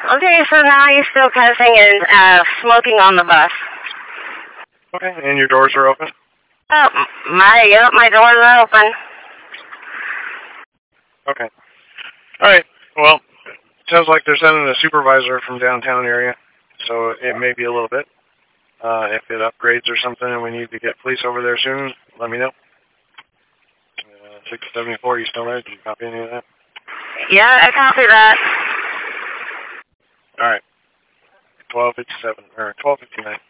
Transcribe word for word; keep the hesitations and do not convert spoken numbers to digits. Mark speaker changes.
Speaker 1: Okay, so now you're still cussing and uh, smoking on the bus.
Speaker 2: Okay, and your doors are open?
Speaker 1: Oh, my, yep, my doors are open.
Speaker 2: Okay. Alright, well, sounds like they're sending a supervisor from downtown area, so it may be a little bit. Uh, if it upgrades or something and we need to get police over there soon, let me know. Uh, six seventy-four, you still there? Did you copy any of that?
Speaker 1: Yeah, I copy that.
Speaker 2: Alright. twelve fifty-seven, or twelve fifty-nine.